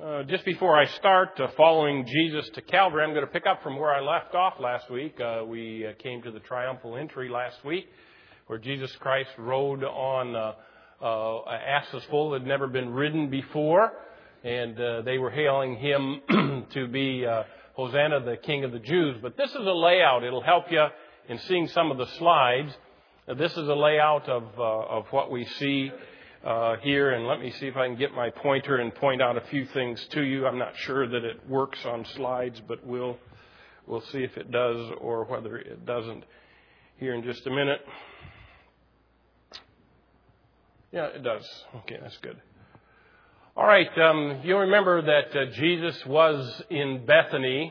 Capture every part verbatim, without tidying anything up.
Uh, just before I start uh, following Jesus to Calvary, I'm going to pick up from where I left off last week. Uh, we uh, came to the triumphal entry last week, where Jesus Christ rode on uh, uh, an ass's foal that had never been ridden before, and uh, they were hailing him to be uh, Hosanna, the King of the Jews. But this is a layout. It'll help you in seeing some of the slides. Uh, this is a layout of uh, of what we see Uh, here, and let me see if I can get my pointer and point out a few things to you. I'm not sure that it works on slides, but we'll we'll see if it does or whether it doesn't here in just a minute. Yeah, it does. Okay, that's good. All right, um, you'll remember that uh, Jesus was in Bethany,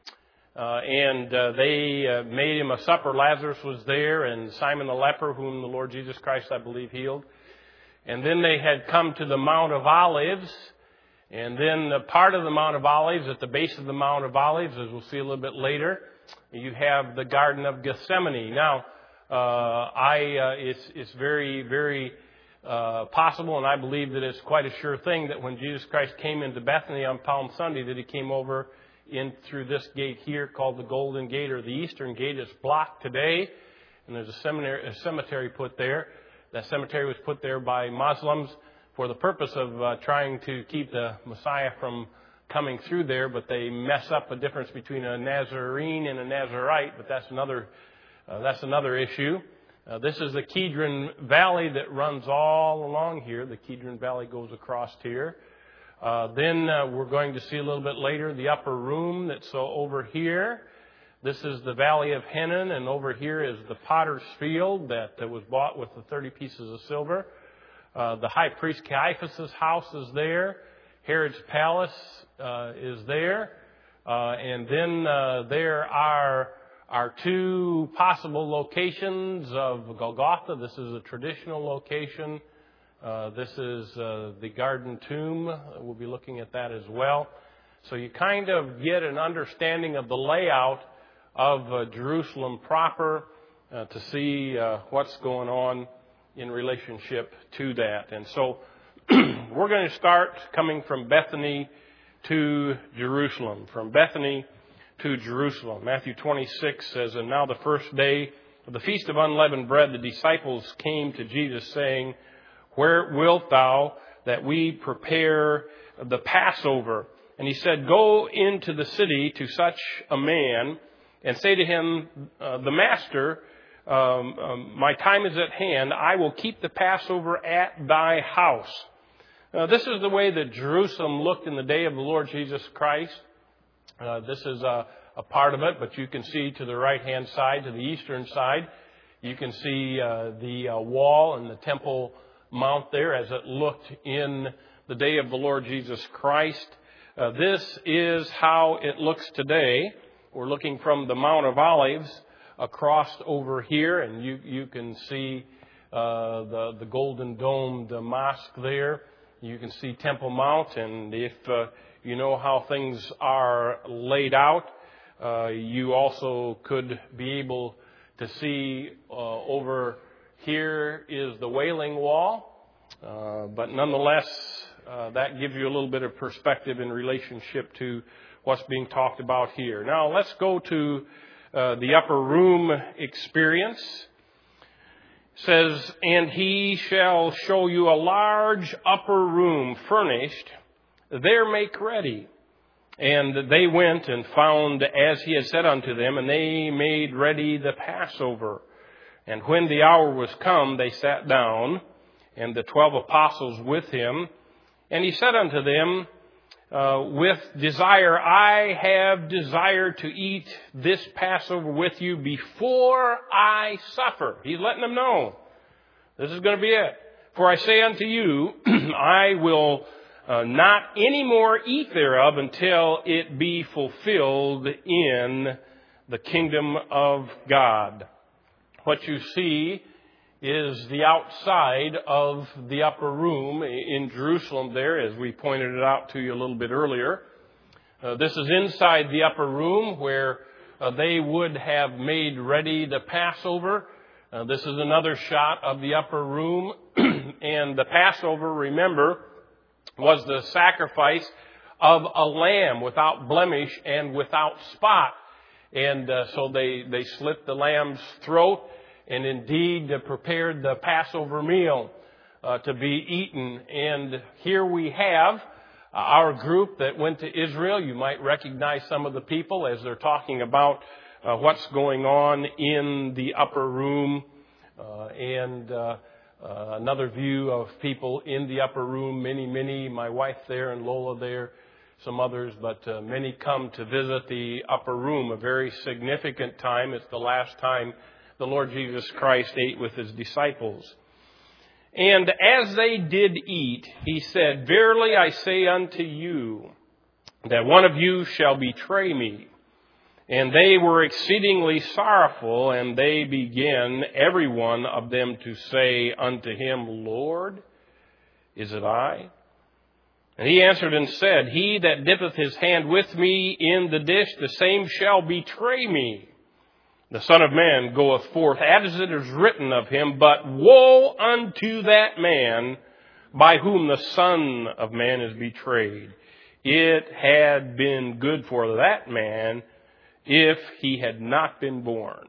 uh, and uh, they uh, made him a supper. Lazarus was there, and Simon the leper, whom the Lord Jesus Christ, I believe, healed. And then they had come to the Mount of Olives. And then the part of the Mount of Olives, at the base of the Mount of Olives, as we'll see a little bit later, you have the Garden of Gethsemane. Now, uh, I uh, it's, it's very, very uh, possible, and I believe that it's quite a sure thing, that when Jesus Christ came into Bethany on Palm Sunday, that he came over in through this gate here called the Golden Gate, or the Eastern Gate. It's blocked today, and there's a cemetery, a cemetery put there. That cemetery was put there by Muslims for the purpose of uh, trying to keep the Messiah from coming through there, but they mess up the difference between a Nazarene and a Nazarite, but that's another uh, that's another issue. Uh, this is the Kidron Valley that runs all along here. The Kidron Valley goes across here. Uh, then uh, we're going to see a little bit later the upper room that's uh, over here. This is the Valley of Hinnom, and over here is the potter's field that was bought with the thirty pieces of silver. Uh, the high priest Caiaphas' house is there. Herod's palace uh, is there. Uh, and then uh, there are our two possible locations of Golgotha. This is a traditional location. Uh, this is uh, the Garden Tomb. We'll be looking at that as well. So you kind of get an understanding of the layout of uh, Jerusalem proper uh, to see uh, what's going on in relationship to that. And so we're going to start coming from Bethany to Jerusalem. From Bethany to Jerusalem. Matthew twenty-six says, "And now the first day of the Feast of Unleavened Bread, the disciples came to Jesus, saying, 'Where wilt thou that we prepare the Passover?' And he said, 'Go into the city to such a man, and say to him, uh, the Master, um, um, my time is at hand. I will keep the Passover at thy house.'" Uh, this is the way that Jerusalem looked in the day of the Lord Jesus Christ. Uh, this is a, a part of it, but you can see to the right-hand side, to the eastern side, you can see uh, the uh, wall and the Temple Mount there as it looked in the day of the Lord Jesus Christ. Uh, this is how it looks today. We're looking from the Mount of Olives across over here, and you, you can see uh, the, the golden domed mosque there. You can see Temple Mount, and if uh, you know how things are laid out, uh, you also could be able to see uh, over here is the Wailing Wall. Uh, but nonetheless, uh, that gives you a little bit of perspective in relationship to what's being talked about here. Now, let's go to uh, the upper room experience. It says, "And he shall show you a large upper room furnished. There make ready. And they went and found as he had said unto them, and they made ready the Passover. And when the hour was come, they sat down, and the twelve apostles with him. And he said unto them, Uh, with desire, I have desired to eat this Passover with you before I suffer." He's letting them know this is going to be it. "For I say unto you, I will uh, not any more eat thereof until it be fulfilled in the kingdom of God." What you see is the outside of the upper room in Jerusalem there, as we pointed it out to you a little bit earlier. Uh, this is inside the upper room where uh, they would have made ready the Passover. Uh, this is another shot of the upper room. And the Passover, remember, was the sacrifice of a lamb without blemish and without spot. And uh, so they, they slit the lamb's throat and indeed uh, prepared the Passover meal uh, to be eaten. And here we have uh, our group that went to Israel. You might recognize some of the people as they're talking about uh, what's going on in the upper room. Uh, and uh, uh, another view of people in the upper room, many, many, my wife there and Lola there, some others, but uh, many come to visit the upper room, a very significant time. It's the last time the Lord Jesus Christ ate with his disciples. And as they did eat, he said, "Verily I say unto you, that one of you shall betray me." And they were exceedingly sorrowful, and they began, every one of them, to say unto him, "Lord, is it I?" And he answered and said, "He that dippeth his hand with me in the dish, the same shall betray me. The Son of Man goeth forth as it is written of him, but woe unto that man by whom the Son of Man is betrayed. It had been good for that man if he had not been born."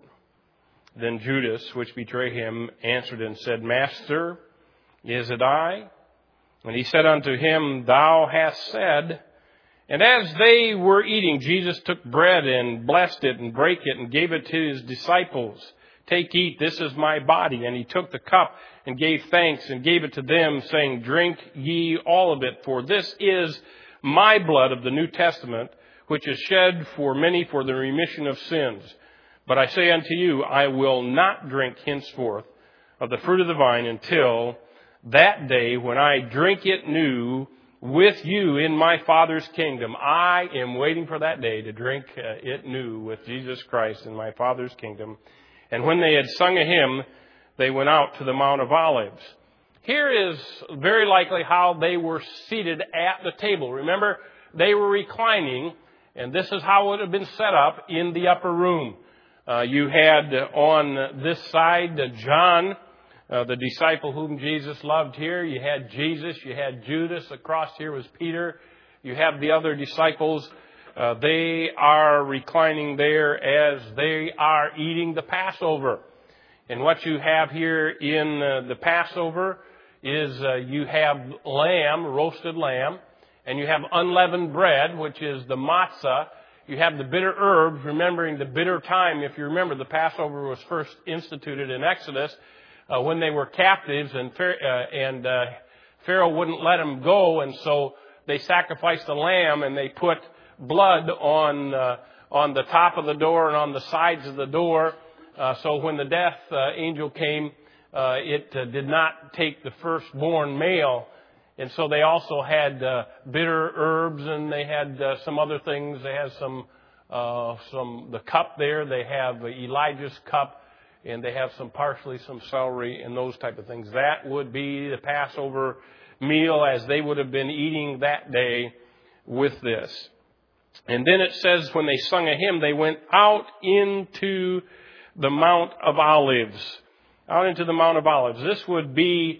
Then Judas, which betrayed him, answered and said, "Master, is it I?" And he said unto him, "Thou hast said." And as they were eating, Jesus took bread and blessed it and brake it and gave it to his disciples. "Take, eat, this is my body." And he took the cup and gave thanks and gave it to them, saying, "Drink ye all of it, for this is my blood of the New Testament, which is shed for many for the remission of sins. But I say unto you, I will not drink henceforth of the fruit of the vine until that day when I drink it new with you in my Father's kingdom." I am waiting for that day to drink uh, it new with Jesus Christ in my Father's kingdom. And when they had sung a hymn, they went out to the Mount of Olives. Here is very likely how they were seated at the table. Remember, they were reclining, and this is how it had been set up in the upper room. Uh, you had uh, on this side uh, John, Uh, the disciple whom Jesus loved here. You had Jesus. You had Judas. Across here was Peter. You have the other disciples. Uh, they are reclining there as they are eating the Passover. And what you have here in uh, the Passover is uh, you have lamb, roasted lamb, and you have unleavened bread, which is the matzah. You have the bitter herbs, remembering the bitter time. If you remember, the Passover was first instituted in Exodus, Uh, when they were captives, and uh, and uh, Pharaoh wouldn't let them go, and so they sacrificed a lamb and they put blood on uh, on the top of the door and on the sides of the door. Uh, so when the death uh, angel came, uh, it uh, did not take the firstborn male, and so they also had uh, bitter herbs, and they had uh, some other things. They had some uh, some the cup there. They have Elijah's cup. And they have some parsley, some celery, and those type of things. That would be the Passover meal as they would have been eating that day with this. And then it says when they sung a hymn, they went out into the Mount of Olives. Out into the Mount of Olives. This would be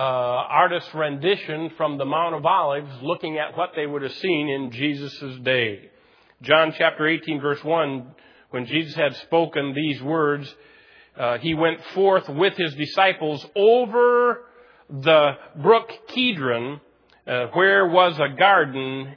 uh, artist's rendition from the Mount of Olives, looking at what they would have seen in Jesus' day. John chapter eighteen, verse one, when Jesus had spoken these words, Uh, he went forth with his disciples over the brook Kidron, uh, where was a garden,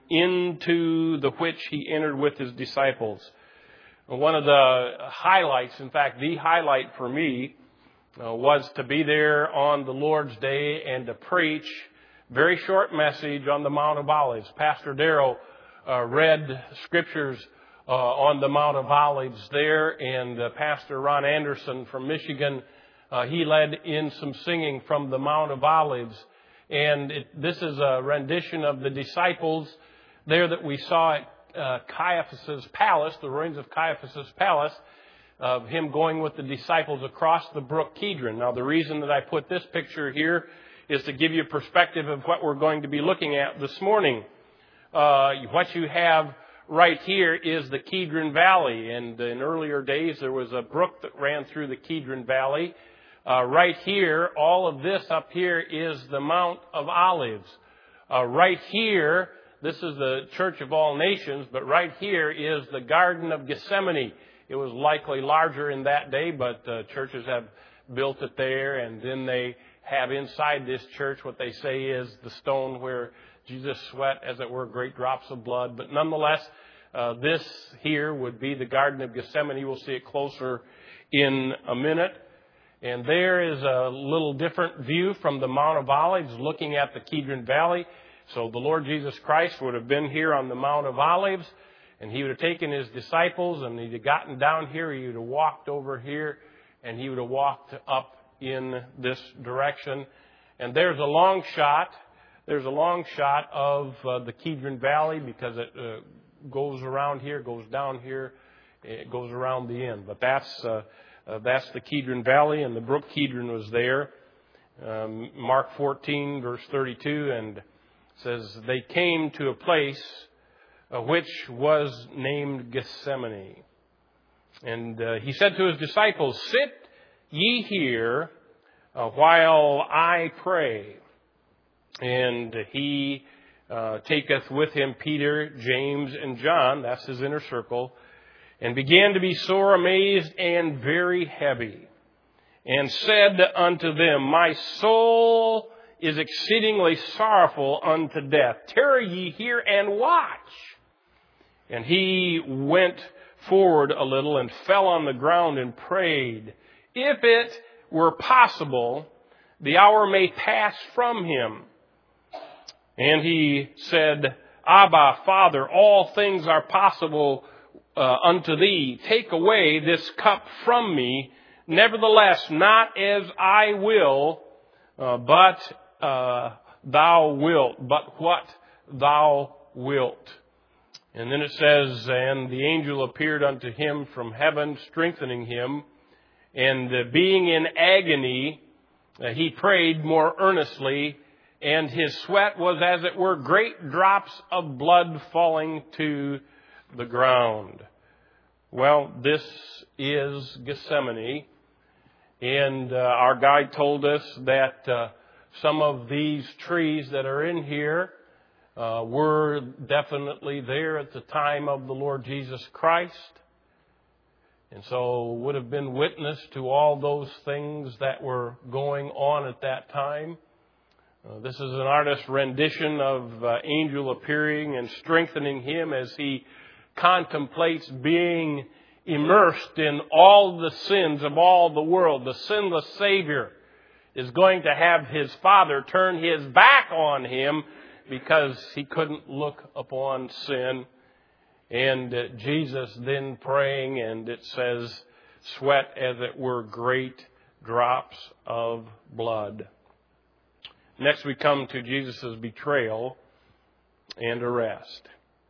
into the which he entered with his disciples. One of the highlights, in fact, the highlight for me, uh, was to be there on the Lord's Day and to preach very short message on the Mount of Olives. Pastor Darrell uh, read scriptures Uh, on the Mount of Olives there, and uh, Pastor Ron Anderson from Michigan, uh, he led in some singing from the Mount of Olives. And it, this is a rendition of the disciples there that we saw at uh, Caiaphas' palace, the ruins of Caiaphas' palace, of him going with the disciples across the brook Kidron. Now, the reason that I put this picture here is to give you a perspective of what we're going to be looking at this morning. Uh, what you have right here is the Kidron Valley, and in earlier days there was a brook that ran through the Kidron Valley. Uh, right here, all of this up here is the Mount of Olives. Uh, right here, this is the church of all nations, but right here is the Garden of Gethsemane. It was likely larger in that day, but uh, churches have built it there, and then they have inside this church what they say is the stone where Jesus sweat, as it were, great drops of blood. But nonetheless, uh, this here would be the Garden of Gethsemane. We'll see it closer in a minute. And there is a little different view from the Mount of Olives looking at the Kidron Valley. So the Lord Jesus Christ would have been here on the Mount of Olives, and he would have taken his disciples, and he'd have gotten down here, he would have walked over here, and he would have walked up in this direction. And there's a long shot. There's a long shot of uh, the Kidron Valley because it uh, goes around here, goes down here, it goes around the end. But that's uh, uh, that's the Kidron Valley, and the brook Kidron was there. Um, Mark fourteen, verse thirty-two, and it says, they came to a place uh, which was named Gethsemane. And uh, he said to his disciples, sit ye here uh, while I pray. And he uh, taketh with him Peter, James, and John, that's his inner circle, and began to be sore amazed and very heavy, and said unto them, my soul is exceedingly sorrowful unto death. Tarry ye here and watch. And he went forward a little and fell on the ground and prayed, if it were possible, the hour may pass from him. And he said, Abba, Father, all things are possible uh, unto thee. Take away this cup from me. Nevertheless, not as I will, uh, but uh, thou wilt, but what thou wilt. And then it says, and the angel appeared unto him from heaven, strengthening him. And uh, being in agony, uh, he prayed more earnestly, and his sweat was as it were great drops of blood falling to the ground. Well, this is Gethsemane. And uh, our guide told us that uh, some of these trees that are in here uh, were definitely there at the time of the Lord Jesus Christ. And so would have been witness to all those things that were going on at that time. Uh, this is an artist's rendition of uh, angel appearing and strengthening him as he contemplates being immersed in all the sins of all the world. The sinless Savior is going to have his Father turn his back on him because he couldn't look upon sin. And uh, Jesus then praying, and it says, sweat as it were great drops of blood. Next we come to Jesus' betrayal and arrest.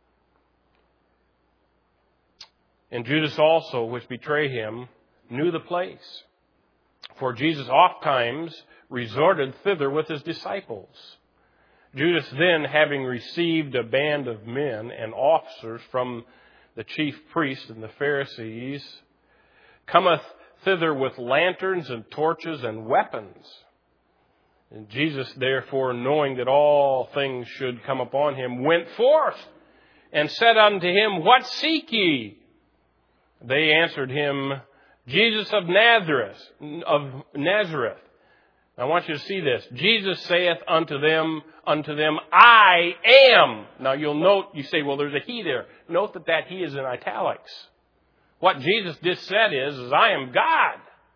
And Judas also, which betrayed him, knew the place. For Jesus oft times resorted thither with his disciples. Judas then, having received a band of men and officers from the chief priests and the Pharisees, cometh thither with lanterns and torches and weapons. And Jesus, therefore, knowing that all things should come upon him, went forth and said unto him, what seek ye? They answered him, Jesus of Nazareth, of Nazareth. I want you to see this. Jesus saith unto them, unto them, I am. Now you'll note, you say, well, there's a he there. Note that that he is in italics. What Jesus just said is, is I am God.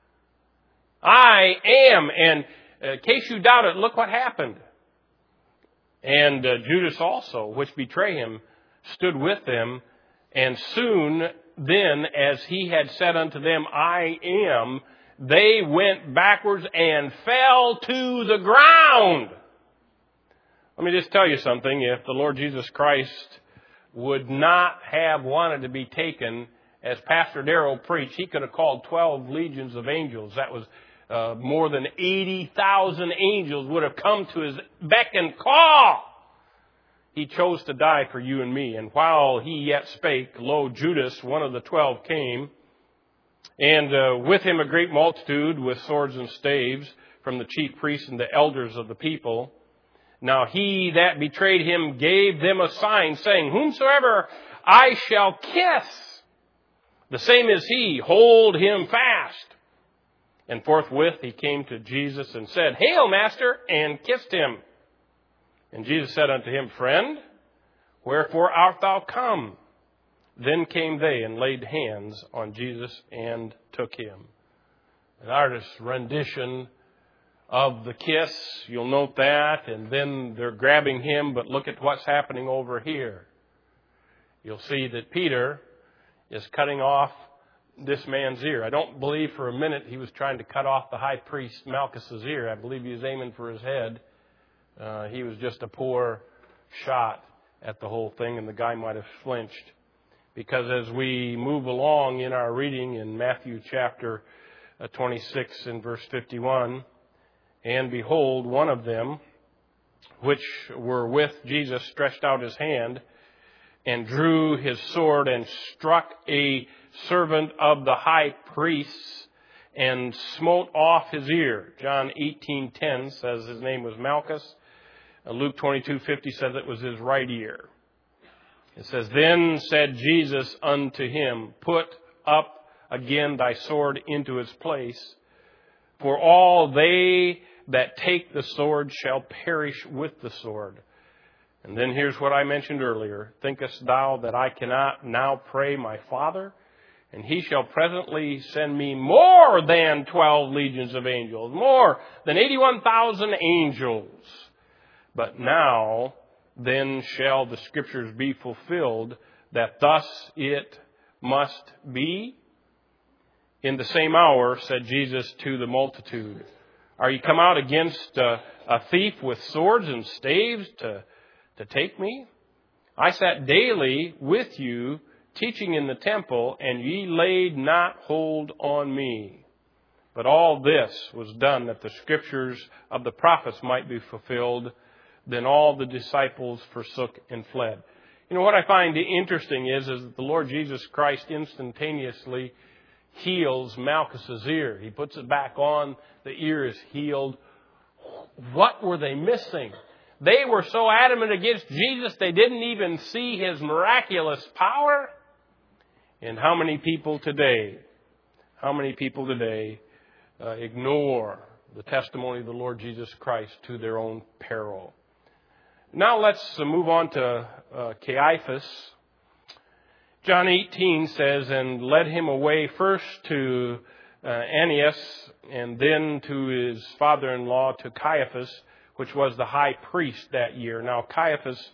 I am. And uh, in case you doubt it, look what happened. And uh, Judas also, which betrayed him, stood with them. And soon then, as he had said unto them, I am, they went backwards and fell to the ground. Let me just tell you something. If the Lord Jesus Christ would not have wanted to be taken, as Pastor Darrell preached, he could have called twelve legions of angels. That was uh, more than eighty thousand angels would have come to his beck and call. He chose to die for you and me. And while he yet spake, lo, Judas, one of the twelve, came, and uh, with him a great multitude with swords and staves from the chief priests and the elders of the people. Now he that betrayed him gave them a sign, saying, Whomsoever I shall kiss, the same is he, hold him fast. And forthwith he came to Jesus and said, Hail, Master, and kissed him. And Jesus said unto him, Friend, wherefore art thou come? Then came they and laid hands on Jesus and took him. An artist's rendition of the kiss, you'll note that, and then they're grabbing him, but look at what's happening over here. You'll see that Peter is cutting off this man's ear. I don't believe for a minute he was trying to cut off the high priest Malchus's ear. I believe he was aiming for his head. Uh, he was just a poor shot at the whole thing, and the guy might have flinched. Because as we move along in our reading in Matthew chapter twenty-six and verse fifty-one, and behold, one of them, which were with Jesus, stretched out his hand and drew his sword and struck a servant of the high priest's and smote off his ear. John eighteen ten says his name was Malchus. Luke twenty-two fifty says it was his right ear. It says, Then said Jesus unto him, Put up again thy sword into its place, for all they that take the sword shall perish with the sword. And then here's what I mentioned earlier. Thinkest thou that I cannot now pray my Father, and he shall presently send me more than twelve legions of angels, more than eighty-one thousand angels? But now then shall the Scriptures be fulfilled, that thus it must be. In the same hour said Jesus to the multitude, Are ye come out against a, a thief with swords and staves to, to take me? I sat daily with you, teaching in the temple, and ye laid not hold on me. But all this was done that the Scriptures of the prophets might be fulfilled. Then all the disciples forsook and fled. You know, what I find interesting is, is that the Lord Jesus Christ instantaneously heals Malchus's ear. He puts it back on. The ear is healed. What were they missing? They were so adamant against Jesus, they didn't even see his miraculous power. And how many people today, how many people today uh, ignore the testimony of the Lord Jesus Christ to their own peril? Now let's move on to uh, Caiaphas. John eighteen says, And led him away first to uh, Ananias, and then to his father-in-law, to Caiaphas, which was the high priest that year. Now Caiaphas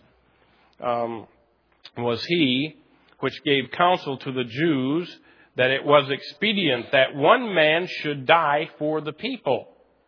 um, was he which gave counsel to the Jews that it was expedient that one man should die for the people.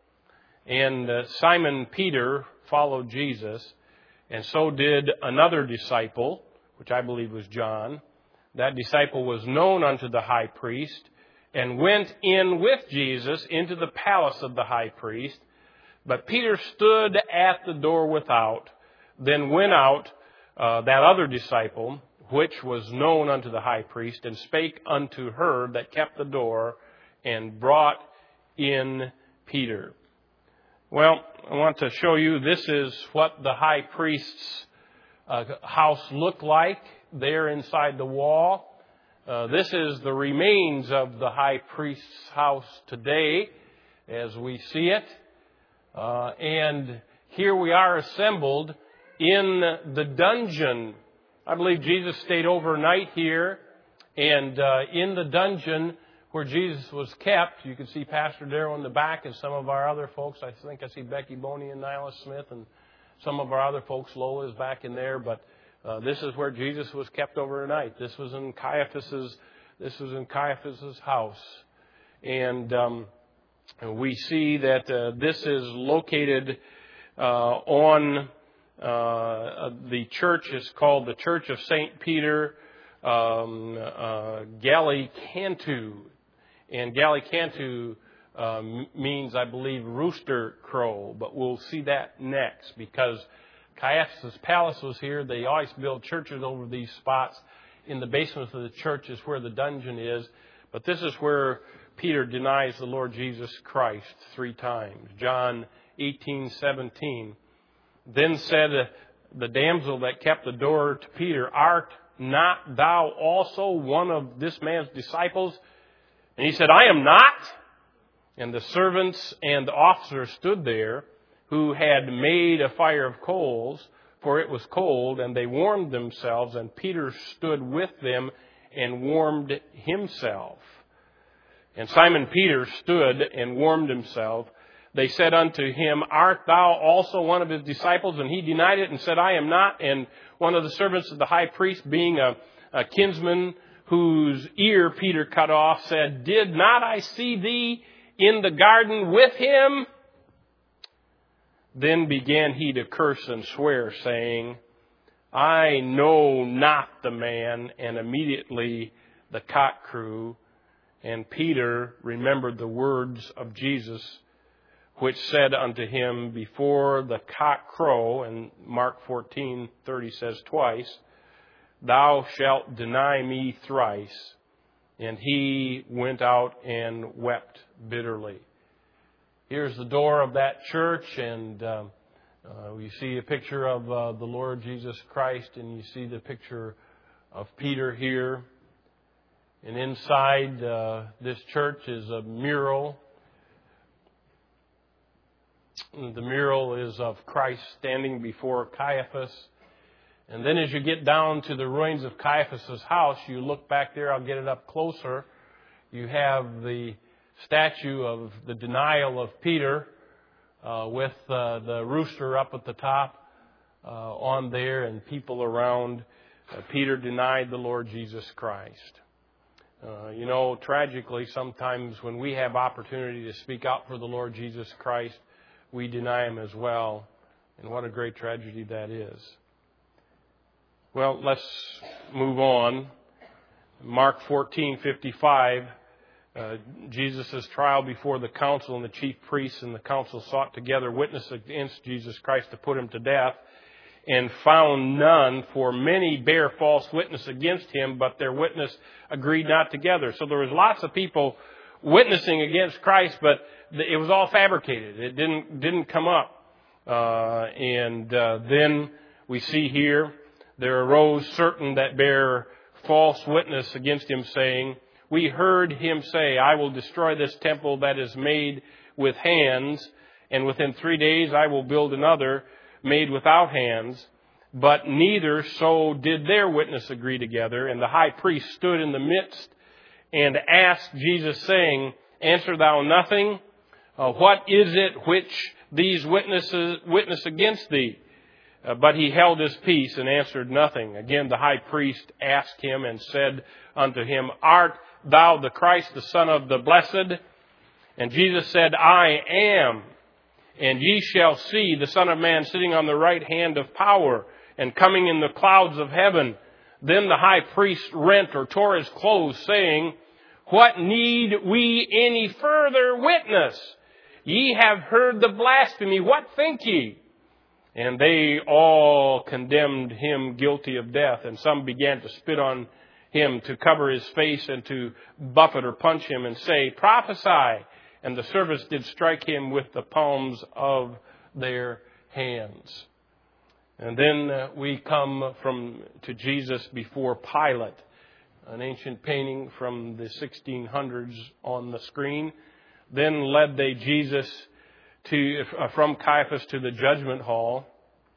And uh, Simon Peter followed Jesus, and so did another disciple, which I believe was John. That disciple was known unto the high priest and went in with Jesus into the palace of the high priest. But Peter stood at the door without, then went out, uh, that other disciple, which was known unto the high priest, and spake unto her that kept the door, and brought in Peter. Well, I want to show you, this is what the high priest's uh, house looked like there inside the wall. Uh, this is the remains of the high priest's house today as we see it. Uh, and here we are assembled in the dungeon. I believe Jesus stayed overnight here, and uh, in the dungeon where Jesus was kept, you can see Pastor Darrell in the back and some of our other folks. I think I see Becky Boney and Nyla Smith and some of our other folks. Lola is back in there, but uh, this is where Jesus was kept overnight. This was in Caiaphas's. This was in Caiaphas's house, and um, we see that uh, this is located uh, on uh, the church. Is called the Church of Saint Peter um, uh, Gallicantu. And Gallicantu uh, means, I believe, rooster crow. But we'll see that next, because Caiaphas' palace was here. They always build churches over these spots. In the basement of the church is where the dungeon is. But this is where Peter denies the Lord Jesus Christ three times. John eighteen seventeen. Then said the damsel that kept the door to Peter, Art not thou also one of this man's disciples? And he said, I am not. And the servants and the officers stood there, who had made a fire of coals, for it was cold, and they warmed themselves, and Peter stood with them and warmed himself. And Simon Peter stood and warmed himself. They said unto him, Art thou also one of his disciples? And he denied it and said, I am not. And one of the servants of the high priest, being a, a kinsman whose ear Peter cut off, said, Did not I see thee in the garden with him? Then began he to curse and swear, saying, I know not the man. And immediately the cock crew, and Peter remembered the words of Jesus, which said unto him, Before the cock crow, and Mark fourteen thirty says twice, Thou shalt deny me thrice. And he went out and wept bitterly. Here's the door of that church, and um, uh, you see a picture of uh, the Lord Jesus Christ, and you see the picture of Peter here. And inside uh, this church is a mural. The mural is of Christ standing before Caiaphas. And then as you get down to the ruins of Caiaphas' house, you look back there, I'll get it up closer. You have the statue of the denial of Peter uh, with uh, the rooster up at the top uh, on there and people around. Uh, Peter denied the Lord Jesus Christ. Uh, you know, tragically, sometimes when we have opportunity to speak out for the Lord Jesus Christ, we deny Him as well. And what a great tragedy that is. Well, let's move on. Mark fourteen fifty-five, uh, Jesus' trial before the council, and the chief priests and the council sought together witness against Jesus Christ to put Him to death, and found none, for many bear false witness against Him, but their witness agreed not together. So there was lots of people witnessing against Christ, but it was all fabricated. It didn't didn't come up. Uh, and uh, then we see here, there arose certain that bear false witness against Him, saying, We heard Him say, I will destroy this temple that is made with hands, and within three days I will build another made without hands. But neither so did their witness agree together. And the high priest stood in the midst and asked Jesus, saying, Answer thou nothing? Uh, what is it which these witnesses witness against thee? Uh, but he held his peace and answered nothing. Again, the high priest asked him and said unto him, Art thou the Christ, the Son of the Blessed? And Jesus said, I am. And ye shall see the Son of Man sitting on the right hand of power and coming in the clouds of heaven. Then the high priest rent or tore his clothes, saying, What need we any further witness? Ye have heard the blasphemy. What think ye? And they all condemned him guilty of death. And some began to spit on him, to cover his face, and to buffet or punch him, and say, Prophesy. And the servants did strike him with the palms of their hands. And then uh, we come from to Jesus before Pilate. An ancient painting from the sixteen hundreds on the screen. Then led they Jesus to uh, from Caiaphas to the judgment hall.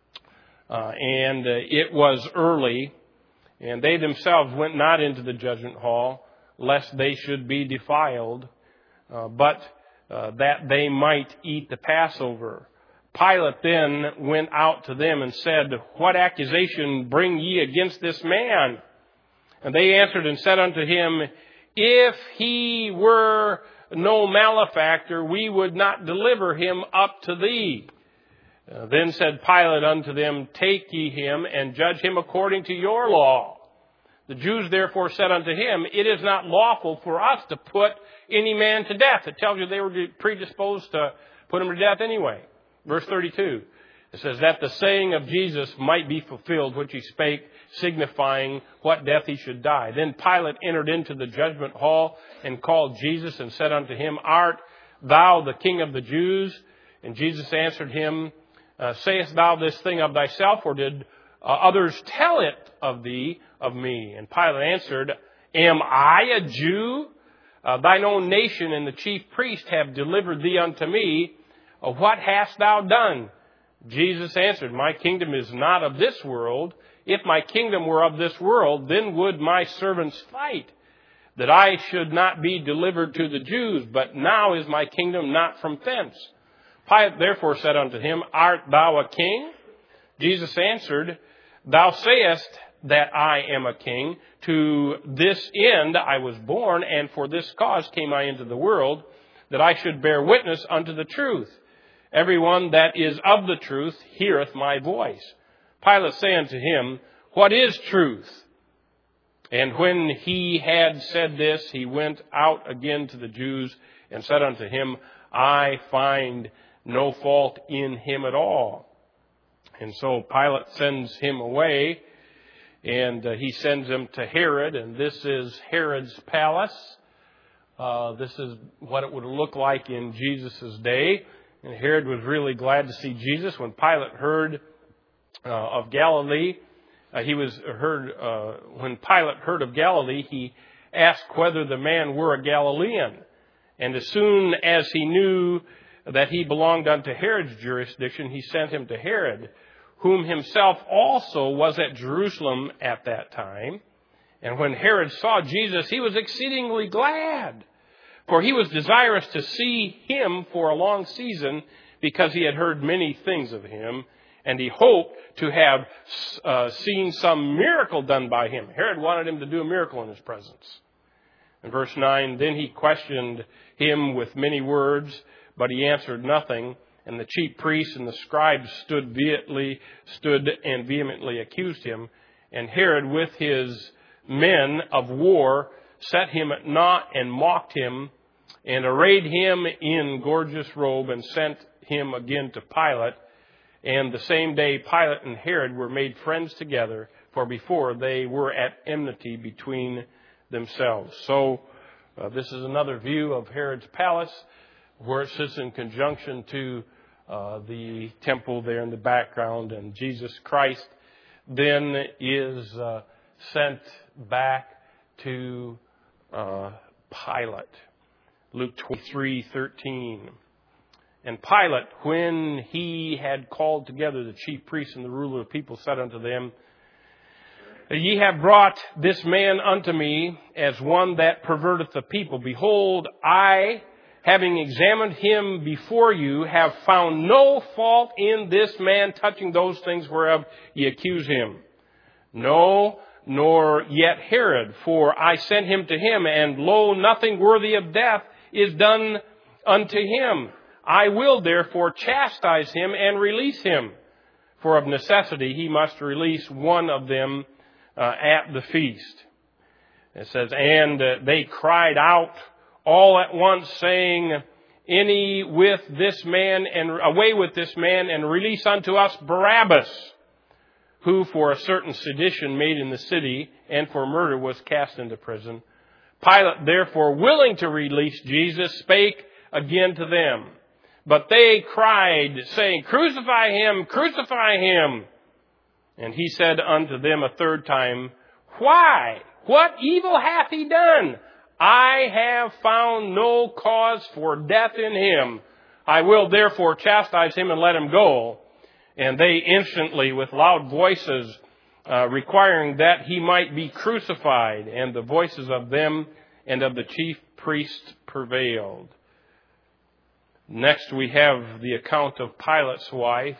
Uh, and uh, it was early, and they themselves went not into the judgment hall, lest they should be defiled, uh, but uh, that they might eat the Passover. Pilate then went out to them and said, What accusation bring ye against this man? And they answered and said unto him, If he were no malefactor, we would not deliver him up to thee. Uh, then said Pilate unto them, Take ye him and judge him according to your law. The Jews therefore said unto him, It is not lawful for us to put any man to death. It tells you they were predisposed to put him to death anyway. Verse thirty-two, it says, That the saying of Jesus might be fulfilled, which he spake, signifying what death he should die. Then Pilate entered into the judgment hall and called Jesus and said unto him, Art thou the King of the Jews? And Jesus answered him, Uh, sayest thou this thing of thyself, or did uh, others tell it of thee, of me? And Pilate answered, Am I a Jew? Uh, thine own nation and the chief priest have delivered thee unto me. Uh, what hast thou done? Jesus answered, My kingdom is not of this world. If my kingdom were of this world, then would my servants fight, that I should not be delivered to the Jews. But now is my kingdom not from thence. Pilate therefore said unto him, Art thou a king? Jesus answered, Thou sayest that I am a king. To this end I was born, and for this cause came I into the world, that I should bear witness unto the truth. Everyone that is of the truth heareth my voice. Pilate said unto him, What is truth? And when he had said this, he went out again to the Jews and said unto him, I find no fault in him at all. And so Pilate sends him away, and uh, he sends him to Herod, and this is Herod's palace. Uh, this is what it would look like in Jesus' day. And Herod was really glad to see Jesus. When Pilate heard uh, of Galilee, uh, he was heard. Uh, when Pilate heard of Galilee, he asked whether the man were a Galilean. And as soon as he knew that he belonged unto Herod's jurisdiction, he sent him to Herod, whom himself also was at Jerusalem at that time. And when Herod saw Jesus, he was exceedingly glad, for he was desirous to see him for a long season, because he had heard many things of him, and he hoped to have uh, seen some miracle done by him. Herod wanted him to do a miracle in his presence. In verse nine, Then he questioned him with many words, but he answered nothing. And the chief priests and the scribes stood vehemently, stood and vehemently accused him. And Herod, with his men of war, set him at naught and mocked him, and arrayed him in gorgeous robe, and sent him again to Pilate. And the same day Pilate and Herod were made friends together, for before they were at enmity between themselves. So uh, this is another view of Herod's palace, where it sits in conjunction to uh, the temple there in the background. And Jesus Christ then is uh, sent back to uh, Pilate. Luke twenty-three thirteen. And Pilate, when he had called together the chief priests and the ruler of the people, said unto them, Ye have brought this man unto me as one that perverteth the people. Behold, I, having examined him before you, have found no fault in this man touching those things whereof ye accuse him. No, nor yet Herod, for I sent him to him, and lo, nothing worthy of death is done unto him. I will therefore chastise him and release him. For of necessity he must release one of them uh, at the feast. It says, And uh, they cried out all at once, saying, Any with this man, and away with this man, and release unto us Barabbas, who for a certain sedition made in the city, and for murder was cast into prison. Pilate, therefore, willing to release Jesus, spake again to them. But they cried, saying, Crucify him, crucify him. And he said unto them a third time, Why? What evil hath he done? I have found no cause for death in him. I will therefore chastise him and let him go. And they instantly, with loud voices, uh, requiring that he might be crucified, and the voices of them and of the chief priests prevailed. Next we have the account of Pilate's wife.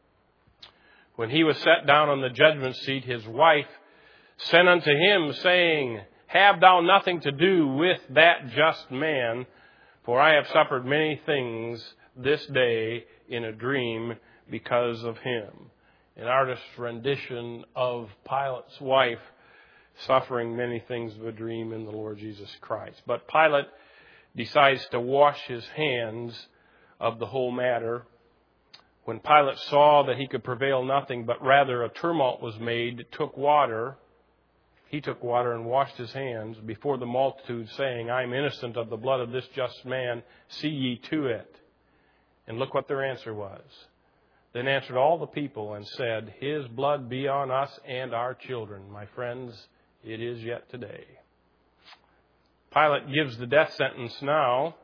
When he was set down on the judgment seat, his wife sent unto him, saying, Have thou nothing to do with that just man, for I have suffered many things this day in a dream because of him. An artist's rendition of Pilate's wife suffering many things of a dream in the Lord Jesus Christ. But Pilate decides to wash his hands of the whole matter. When Pilate saw that he could prevail nothing, but rather a tumult was made, took water, he took water and washed his hands before the multitude, saying, I am innocent of the blood of this just man, see ye to it. And look what their answer was. Then answered all the people and said, His blood be on us and our children. My friends, it is yet today. Pilate gives the death sentence now.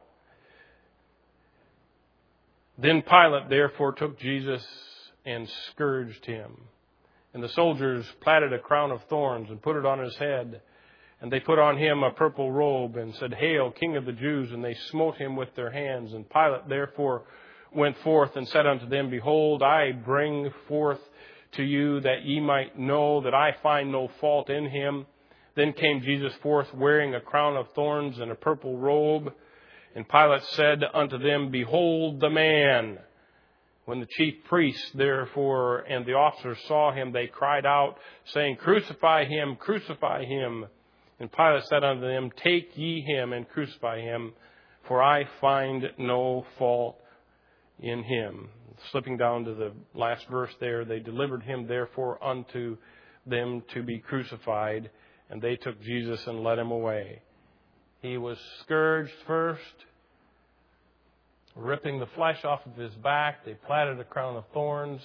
Then Pilate therefore took Jesus and scourged him. And the soldiers platted a crown of thorns and put it on his head. And they put on him a purple robe and said, Hail, King of the Jews! And they smote him with their hands. And Pilate therefore went forth and said unto them, Behold, I bring forth to you that ye might know that I find no fault in him. Then came Jesus forth wearing a crown of thorns and a purple robe. And Pilate said unto them, Behold the man. When the chief priests therefore and the officers saw him, they cried out, saying, Crucify him, crucify him. And Pilate said unto them, Take ye him and crucify him, for I find no fault in him. Slipping down to the last verse there, they delivered him therefore unto them to be crucified, and they took Jesus and led him away. He was scourged first, ripping the flesh off of his back. They platted a crown of thorns.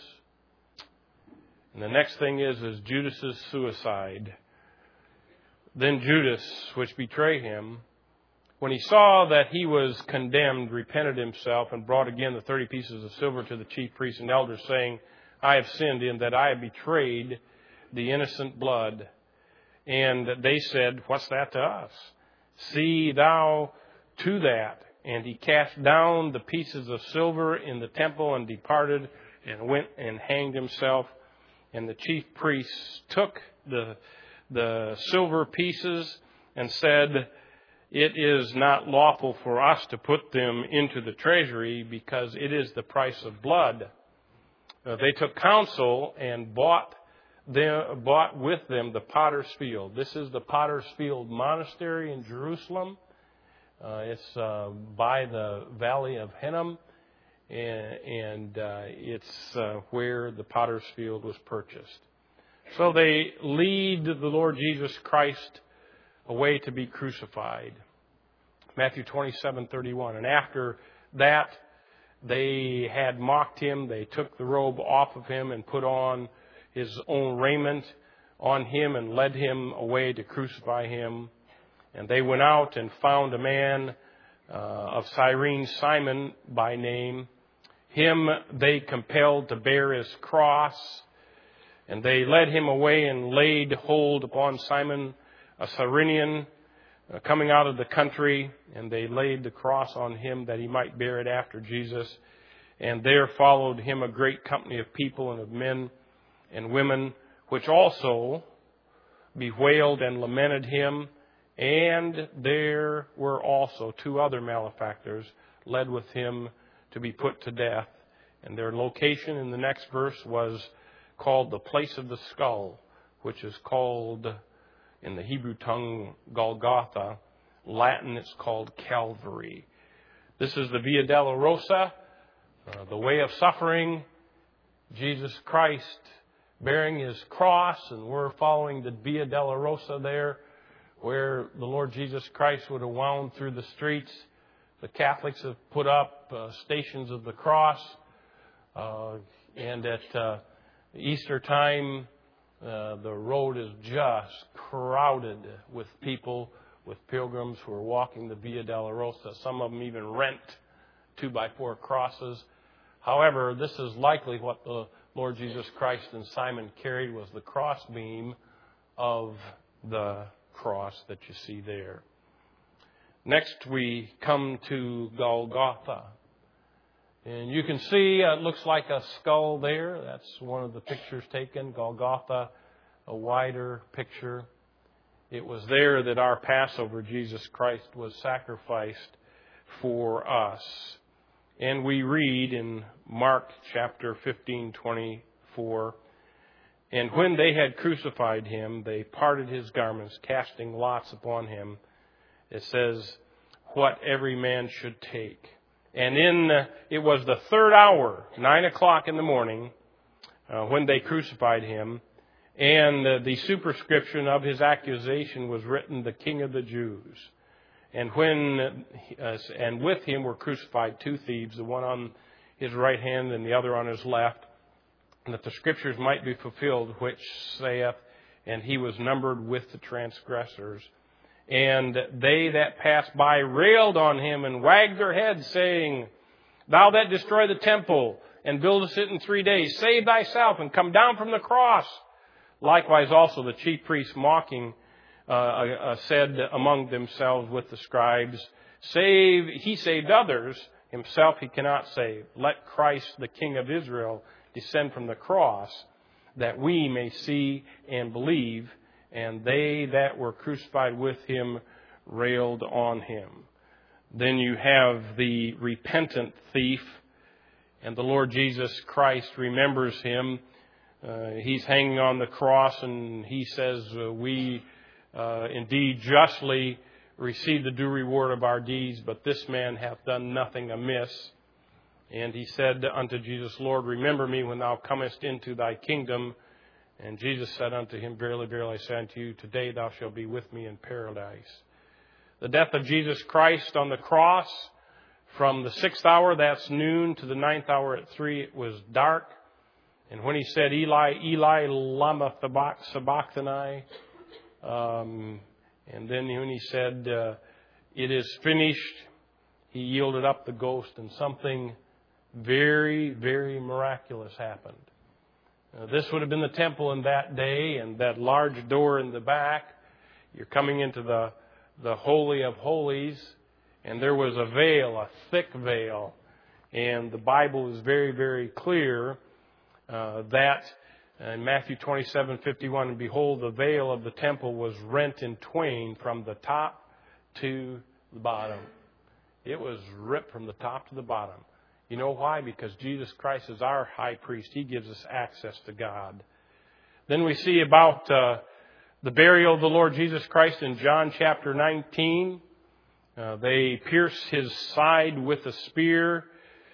And the next thing is, is Judas's suicide. Then Judas, which betrayed him, when he saw that he was condemned, repented himself and brought again the thirty pieces of silver to the chief priests and elders, saying, I have sinned in that I have betrayed the innocent blood. And they said, What's that to us? See thou to that. And he cast down the pieces of silver in the temple and departed and went and hanged himself. And the chief priests took the, the silver pieces and said, It is not lawful for us to put them into the treasury because it is the price of blood. Uh, they took counsel and bought them, bought with them the potter's field. This is the potter's field monastery in Jerusalem. Uh, it's uh, by the valley of Hinnom, and, and uh, it's uh, where the potter's field was purchased. So they lead the Lord Jesus Christ away to be crucified. Matthew twenty-seven thirty-one. And after that, they had mocked him. They took the robe off of him and put on his own raiment on him and led him away to crucify him. And they went out and found a man uh, of Cyrene, Simon by name. Him they compelled to bear his cross. And they led him away and laid hold upon Simon, a Cyrenian, uh, coming out of the country. And they laid the cross on him that he might bear it after Jesus. And there followed him a great company of people and of men and women, which also bewailed and lamented him. And there were also two other malefactors led with him to be put to death. And their location in the next verse was called the place of the skull, which is called in the Hebrew tongue Golgotha. Latin, it's called Calvary. This is the Via Dolorosa, uh, the way of suffering. Jesus Christ bearing his cross, and we're following the Via Dolorosa there, where the Lord Jesus Christ would have wound through the streets. The Catholics have put up uh, stations of the cross. Uh, and at uh, Easter time, uh, the road is just crowded with people, with pilgrims who are walking the Via Dolorosa. Some of them even rent two by four crosses. However, this is likely what the Lord Jesus Christ and Simon carried, was the crossbeam of the cross that you see there. Next we come to Golgotha. And you can see uh, it looks like a skull there. That's one of the pictures taken. Golgotha, a wider picture. It was there that our Passover, Jesus Christ, was sacrificed for us. And we read in Mark chapter fifteen twenty-four, and when they had crucified him, they parted his garments, casting lots upon him. It says, what every man should take. And in uh, it was the third hour, nine o'clock in the morning, uh, when they crucified him. And uh, the superscription of his accusation was written, the King of the Jews. And when uh, and with him were crucified two thieves, the one on his right hand and the other on his left. that the Scriptures might be fulfilled, which saith, and he was numbered with the transgressors. And they that passed by railed on him and wagged their heads, saying, Thou that destroy the temple and buildest it in three days, save thyself and come down from the cross. Likewise also the chief priests mocking uh, uh, said among themselves with the scribes, Save, he saved others, himself he cannot save. Let Christ, the King of Israel, descend from the cross, that we may see and believe. And they that were crucified with him railed on him. Then you have the repentant thief, and the Lord Jesus Christ remembers him. Uh, he's hanging on the cross, and he says, uh, we uh, indeed justly receive the due reward of our deeds, but this man hath done nothing amiss. And he said unto Jesus, Lord, remember me when thou comest into thy kingdom. And Jesus said unto him, Verily, verily, I say unto you, today thou shalt be with me in paradise. The death of Jesus Christ on the cross, from the sixth hour, that's noon, to the ninth hour at three, it was dark. And when he said, Eli, Eli, lama sabachthani, um, and then when he said, uh, it is finished, he yielded up the ghost, and something very, very miraculous happened. Uh, this would have been the temple in that day, and that large door in the back. You're coming into the, the Holy of Holies, and there was a veil, a thick veil. And the Bible is very, very clear uh, that in Matthew twenty-seven fifty-one, and behold, the veil of the temple was rent in twain from the top to the bottom. It was ripped from the top to the bottom. You know why? Because Jesus Christ is our high priest. He gives us access to God. Then we see about uh, the burial of the Lord Jesus Christ in John chapter nineteen. Uh, they pierce his side with a spear.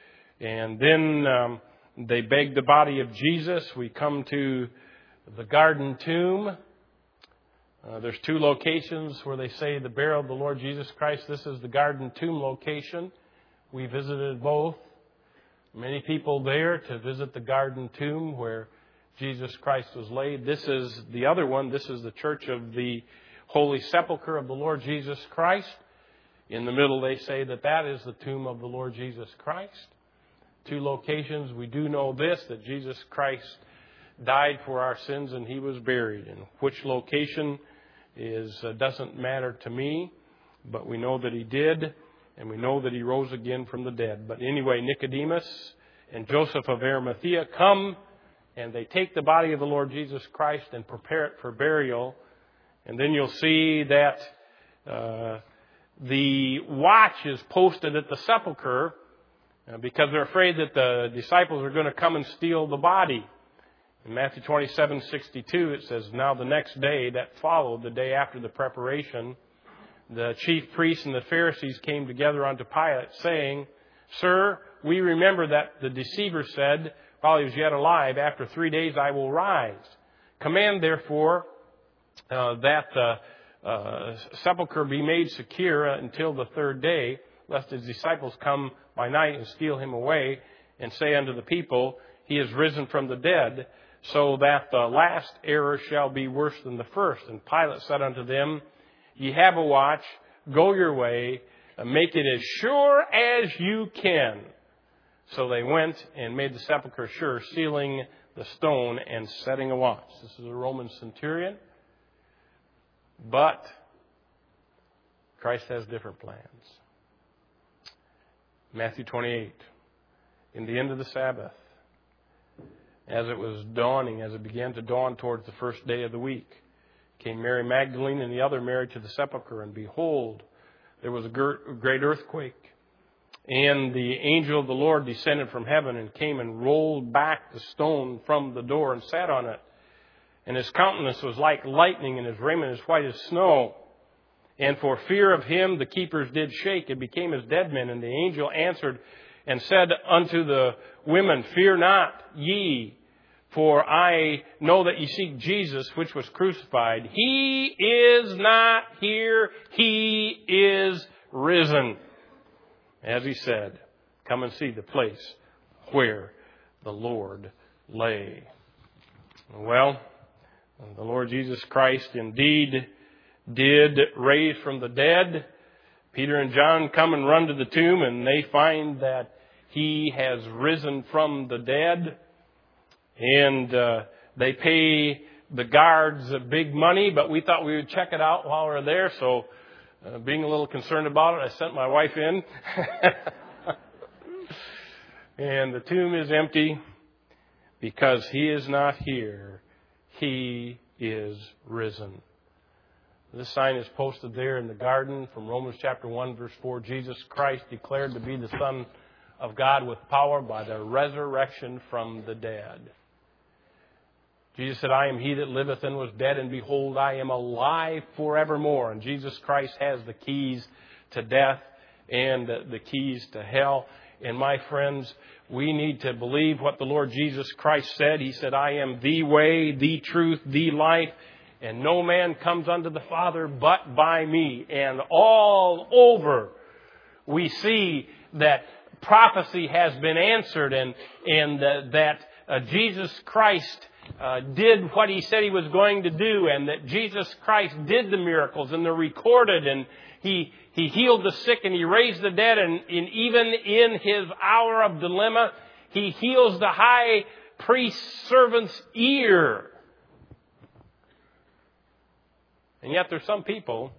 And then um, they beg the body of Jesus. We come to the garden tomb. Uh, there's two locations where they say the burial of the Lord Jesus Christ. This is the garden tomb location. We visited both. Many people there to visit the garden tomb where Jesus Christ was laid. This is the other one. This is the church of the Holy Sepulchre of the Lord Jesus Christ. In the middle, they say that that is the tomb of the Lord Jesus Christ. Two locations. We do know this, that Jesus Christ died for our sins and he was buried. And which location is uh, doesn't matter to me, but we know that he did. And we know that he rose again from the dead. But anyway, Nicodemus and Joseph of Arimathea come, and they take the body of the Lord Jesus Christ and prepare it for burial. And then you'll see that uh, the watch is posted at the sepulchre uh, because they're afraid that the disciples are going to come and steal the body. In Matthew twenty-seven sixty-two, it says, Now the next day that followed, the day after the preparation, the chief priests and the Pharisees came together unto Pilate, saying, Sir, we remember that the deceiver said, while he was yet alive, After three days I will rise. Command, therefore, uh, that the uh, sepulchre be made secure until the third day, lest his disciples come by night and steal him away, and say unto the people, He is risen from the dead, so that the last error shall be worse than the first. And Pilate said unto them, Ye have a watch, go your way, make it as sure as you can. So they went and made the sepulchre sure, sealing the stone and setting a watch. This is a Roman centurion. But Christ has different plans. Matthew twenty-eight. In the end of the Sabbath, as it was dawning, as it began to dawn towards the first day of the week, came Mary Magdalene and the other Mary to the sepulchre, and behold, there was a great earthquake. And the angel of the Lord descended from heaven and came and rolled back the stone from the door and sat on it. And his countenance was like lightning, and his raiment as white as snow. And for fear of him the keepers did shake, and became as dead men. And the angel answered and said unto the women, Fear not ye, for I know that ye seek Jesus, which was crucified. He is not here. He is risen. As he said, come and see the place where the Lord lay. Well, the Lord Jesus Christ indeed did raise from the dead. Peter and John come and run to the tomb, and they find that He has risen from the dead. And uh, they pay the guards a big money, but we thought we would check it out while we were there. So uh, being a little concerned about it, I sent my wife in. And the tomb is empty because He is not here. He is risen. This sign is posted there in the garden from Romans chapter one, verse four. Jesus Christ declared to be the Son of God with power by the resurrection from the dead. Jesus said, I am He that liveth and was dead, and behold, I am alive forevermore. And Jesus Christ has the keys to death and the keys to hell. And my friends, we need to believe what the Lord Jesus Christ said. He said, I am the way, the truth, the life. And no man comes unto the Father but by me. And all over we see that prophecy has been answered, and, and uh, that uh, Jesus Christ uh, did what He said He was going to do, and that Jesus Christ did the miracles, and they're recorded, and He, he healed the sick, and He raised the dead, and, and even in His hour of dilemma, He heals the high priest's servant's ear. And yet there's some people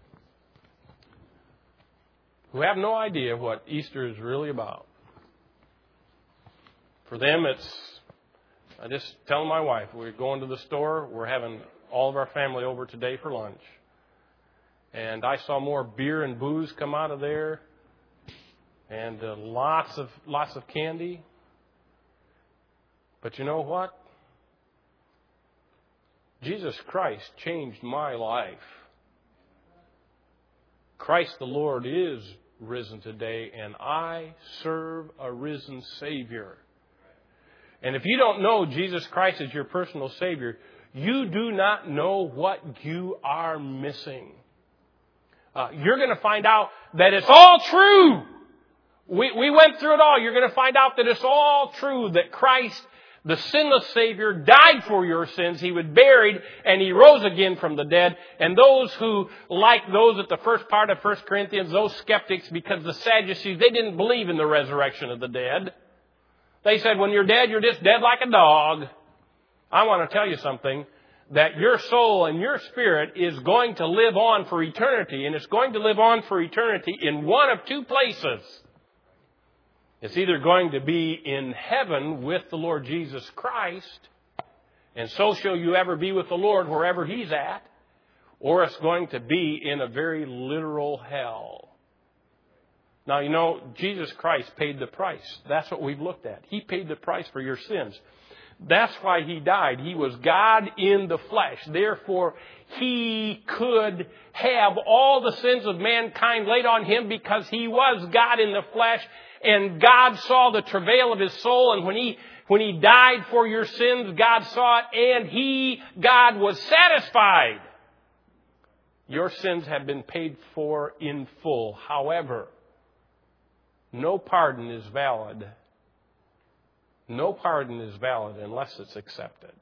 who have no idea what Easter is really about. For them, it's, I just tell my wife, we're going to the store, we're having all of our family over today for lunch. And I saw more beer and booze come out of there, and uh, lots of lots of candy. But you know what? Jesus Christ changed my life. Christ the Lord is risen today, and I serve a risen Savior. And if you don't know Jesus Christ as your personal Savior, you do not know what you are missing. Uh, you're going to find out that it's all true. We, we went through it all. You're going to find out that it's all true, that Christ, the sinless Savior, died for your sins. He was buried and He rose again from the dead. And those who, like those at the first part of First Corinthians, those skeptics, because the Sadducees, they didn't believe in the resurrection of the dead. They said, when you're dead, you're just dead like a dog. I want to tell you something, that your soul and your spirit is going to live on for eternity. And it's going to live on for eternity in one of two places. It's either going to be in heaven with the Lord Jesus Christ, and so shall you ever be with the Lord wherever He's at, or it's going to be in a very literal hell. Now, you know, Jesus Christ paid the price. That's what we've looked at. He paid the price for your sins. That's why He died. He was God in the flesh. Therefore, He could have all the sins of mankind laid on Him because He was God in the flesh. And God saw the travail of His soul. And when He, when He died for your sins, God saw it. And He, God, was satisfied. Your sins have been paid for in full. However, no pardon is valid. No pardon is valid unless it's accepted.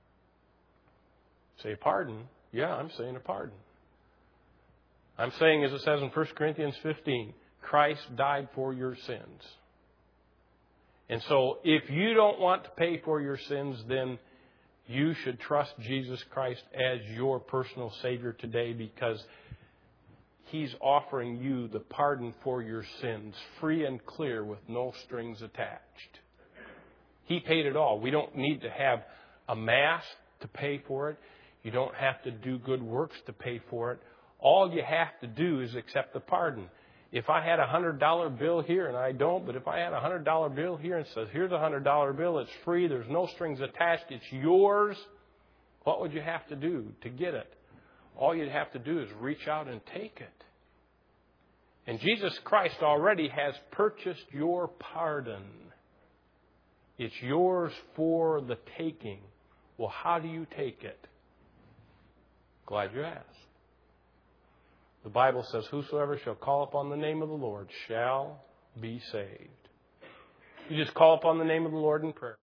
Say pardon? Yeah, I'm saying a pardon. I'm saying, as it says in First Corinthians fifteen, Christ died for your sins. And so if you don't want to pay for your sins, then you should trust Jesus Christ as your personal Savior today, because He's offering you the pardon for your sins, free and clear with no strings attached. He paid it all. We don't need to have a mass to pay for it. You don't have to do good works to pay for it. All you have to do is accept the pardon. If I had a one hundred dollar bill here, and I don't, but if I had a one hundred dollar bill here and says, here's a one hundred dollar bill, it's free, there's no strings attached, it's yours, what would you have to do to get it? All you'd have to do is reach out and take it. And Jesus Christ already has purchased your pardon. It's yours for the taking. Well, how do you take it? Glad you asked. The Bible says, whosoever shall call upon the name of the Lord shall be saved. You just call upon the name of the Lord in prayer.